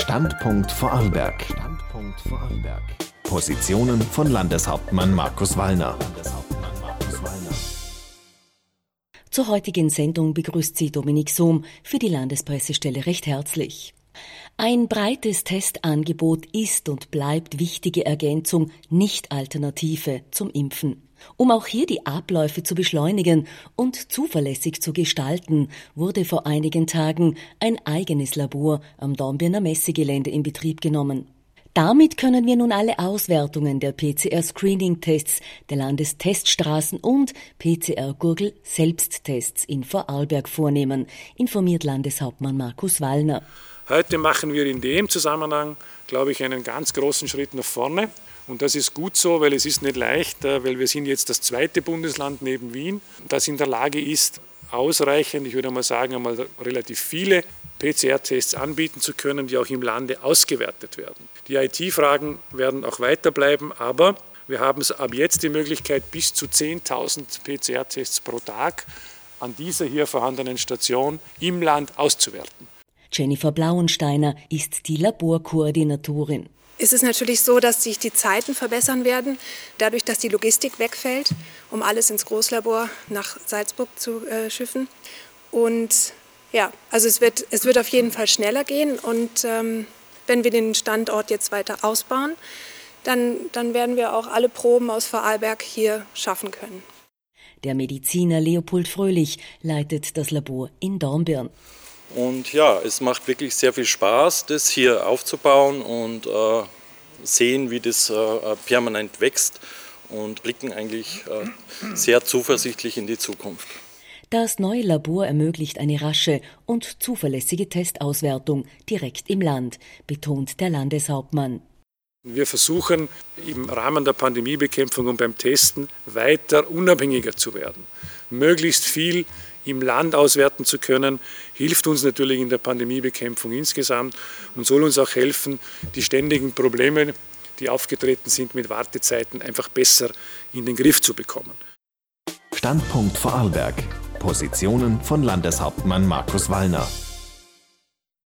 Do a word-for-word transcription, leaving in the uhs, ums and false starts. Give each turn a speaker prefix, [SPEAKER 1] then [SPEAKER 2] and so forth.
[SPEAKER 1] Standpunkt Vorarlberg. Standpunkt Vorarlberg. Positionen von Landeshauptmann Markus Wallner.
[SPEAKER 2] Zur heutigen Sendung begrüßt sie Dominik Sohm für die Landespressestelle recht herzlich. Ein breites Testangebot ist und bleibt wichtige Ergänzung, nicht Alternative zum Impfen. Um auch hier die Abläufe zu beschleunigen und zuverlässig zu gestalten, wurde vor einigen Tagen ein eigenes Labor am Dornbirner Messegelände in Betrieb genommen. Damit können wir nun alle Auswertungen der P C R-Screening-Tests der Landesteststraßen und P C R-Gurgel-Selbsttests in Vorarlberg vornehmen, informiert Landeshauptmann Markus Wallner.
[SPEAKER 3] Heute machen wir in dem Zusammenhang, glaube ich, einen ganz großen Schritt nach vorne. Und das ist gut so, weil es ist nicht leicht, weil wir sind jetzt das zweite Bundesland neben Wien, das in der Lage ist, ausreichend, ich würde mal sagen, einmal relativ viele P C R-Tests anbieten zu können, die auch im Lande ausgewertet werden. Die I T-Fragen werden auch weiterbleiben, aber wir haben ab jetzt die Möglichkeit, bis zu zehntausend P C R-Tests pro Tag an dieser hier vorhandenen Station im Land auszuwerten.
[SPEAKER 2] Jennifer Blauensteiner ist die Laborkoordinatorin.
[SPEAKER 4] Es ist natürlich so, dass sich die Zeiten verbessern werden, dadurch, dass die Logistik wegfällt, um alles ins Großlabor nach Salzburg zu äh, schiffen. Und ja, also es wird, es wird auf jeden Fall schneller gehen. Und ähm, wenn wir den Standort jetzt weiter ausbauen, dann, dann werden wir auch alle Proben aus Vorarlberg hier schaffen können.
[SPEAKER 2] Der Mediziner Leopold Fröhlich leitet das Labor in Dornbirn.
[SPEAKER 5] Und ja, es macht wirklich sehr viel Spaß, das hier aufzubauen und äh, sehen, wie das äh, permanent wächst und blicken eigentlich äh, sehr zuversichtlich in die Zukunft.
[SPEAKER 2] Das neue Labor ermöglicht eine rasche und zuverlässige Testauswertung direkt im Land, betont der Landeshauptmann.
[SPEAKER 3] Wir versuchen im Rahmen der Pandemiebekämpfung und beim Testen weiter unabhängiger zu werden. Möglichst viel im Land auswerten zu können, hilft uns natürlich in der Pandemiebekämpfung insgesamt und soll uns auch helfen, die ständigen Probleme, die aufgetreten sind mit Wartezeiten, einfach besser in den Griff zu bekommen.
[SPEAKER 1] Standpunkt Vorarlberg. Positionen von Landeshauptmann Markus Wallner.